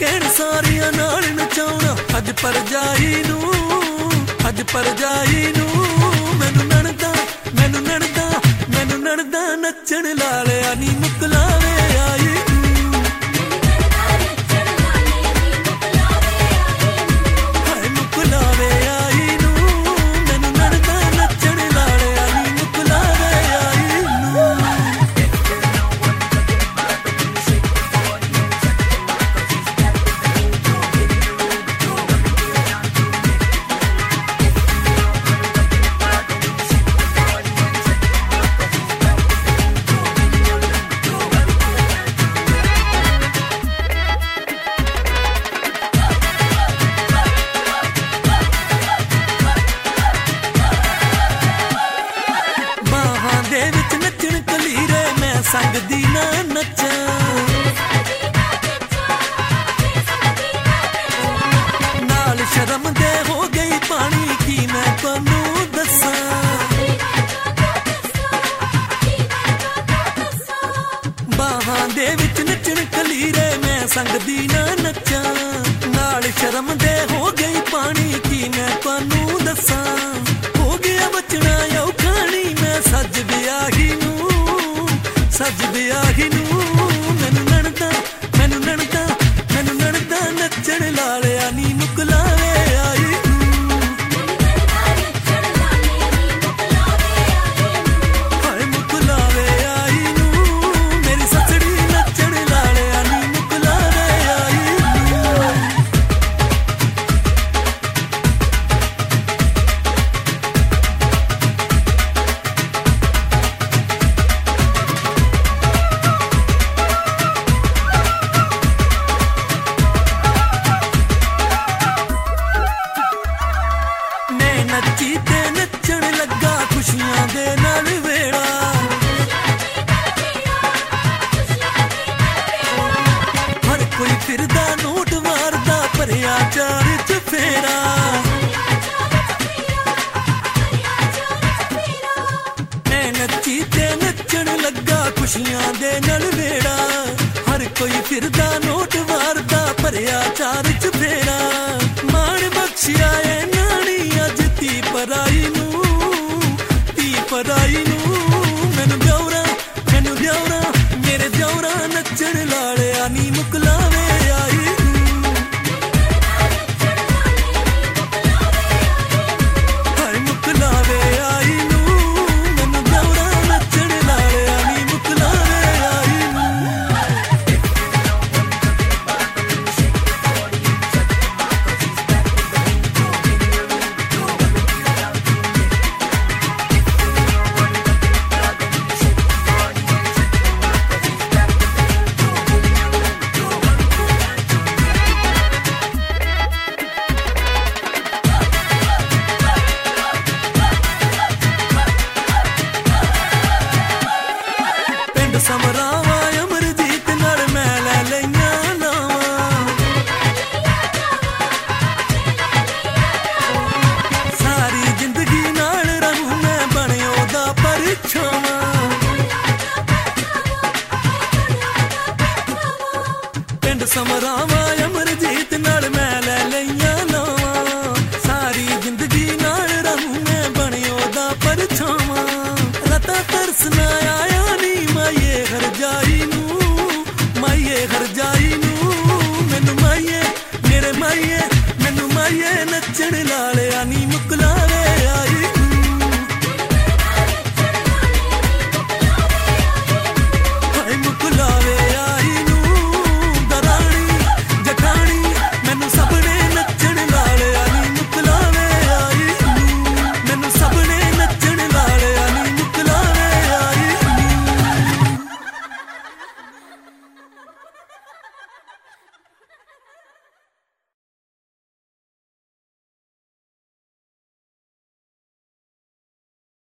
ਕਹਿਣ ਸਾਰਿਆਂ ਨਾਲ ਨਚਾਉਣਾ ਅੱਜ ਪਰਜਾਈ ਨੂੰ ਮੈਨੂੰ ਨਣਦਾ ਨੱਚਣ ਲਾਲਿਆ ਨੀ ਮੁਕਲਾਵੇ ਆਈ ਹਾਏ ਮੁਕਲਾਵੇ ਆਈ ਨੂੰ ਮੈਨੂੰ ਨਣਦਾ ਨੱਚਣ ਲਾਲਿਆ ਨੀ ਮੁਕਲਾਵੇ ਆਈ ਨੂੰ ਸੰਗਦੀ ਨਾ ਨੱਚਾਂ ਨਾਲ ਸ਼ਰਮ ਦੇ ਹੋ ਗਈ ਪਾਣੀ ਕੀ ਮੈਂ ਤੁਹਾਨੂੰ ਦੱਸਾਂ ਬਾਹਾਂ ਦੇ ਵਿੱਚ ਨੱਚਣ ਕਲੀਰੇ ਮੈਂ ਸੰਗਦੀ ਨਾ ਨੱਚਾਂ ਨਾਲ ਸ਼ਰਮ ਦੇ ਹੋ ਗਈ ਪਾਣੀ ਕੀ ਮੈਂ ਤੁਹਾਨੂੰ ਦੱਸਾਂ ਹੋ ਗਿਆ ਬਚਣਾ ਔਖਾ ਨੀ ਮੈਂ ਸੱਜ ਵਿਆਹੀ ਨੂੰ ਮੈਨੂੰ ਨਣਦਾ ਨੱਚਣ ਲਾਲਿਆ ਨੀ ਮੁਕਲਾਵੇ ਆਈ ਹਾਏ ਮੁਕਲਾਵੇ ਆਈ ਨੂੰ ਮੇਰੀ ਸੱਸੜੀ ਨੱਚਣ ਲਾਲਿਆ ਨੀ ਮੁਕਲਾਵੇ ਆਈ ਨੱਚੀ ਤੇ ਨੱਚਣ ਲੱਗਾ ਖੁਸ਼ੀਆਂ ਦੇ ਨਾਲ ਵੇੜਾ ਹਰ ਕੋਈ ਫਿਰਦਾ ਨੋਟ ਵਾਰਦਾ ਭਰਿਆ ਚਾਰ ਚਫੇਰਾ ਮੈਂ ਨੱਚੀ ਤੇ ਨੱਚਣ ਲੱਗਾ ਖੁਸ਼ੀਆਂ ਦੇ ਨਾਲ ਵੇੜਾ ਹਰ ਕੋਈ ਫਿਰਦਾ ਨੋਟ ਵਾਰਦਾ ਭਰਿਆ ਚਾਰ ਚਫੇਰਾ ਮਾਣ ਬਖਸ਼ਿਆ ਪਰਾਈ ਨੂੰ ਮੈਨੂੰ ਦਿਉਰਾ ਮੇਰੇ ਦਿਉਰਾ ਨੱਚਣ ਲਾਲਿਆ ਨੀ ਮੁਕਲਾਵੇ ਆਈ ਹਾਏ ਮੁਕਲਾਵੇ ਆਈ ਨੂੰ ਮੈਨੂੰ ਦਿਉਰਾ ਨੱਚਣ ਲਾਲਿਆ ਨੀ ਮੁਕਲਾਵੇ ਆਈ ਸਮਰਾਵਾ ਅਮਰਜੀਤ ਨਾਲ ਮੈਂ ਲੈ ਲਈਆਂ ਲਾਵਾਂ ਸਾਰੀ ਜ਼ਿੰਦਗੀ ਨਾਲ ਰਹੂੰ ਮੈਂ ਬਣਿਓ ਦਾ ਪਰਛਾਵਾਂ ਪਿੰਡ ਸਮਰਾਵਾ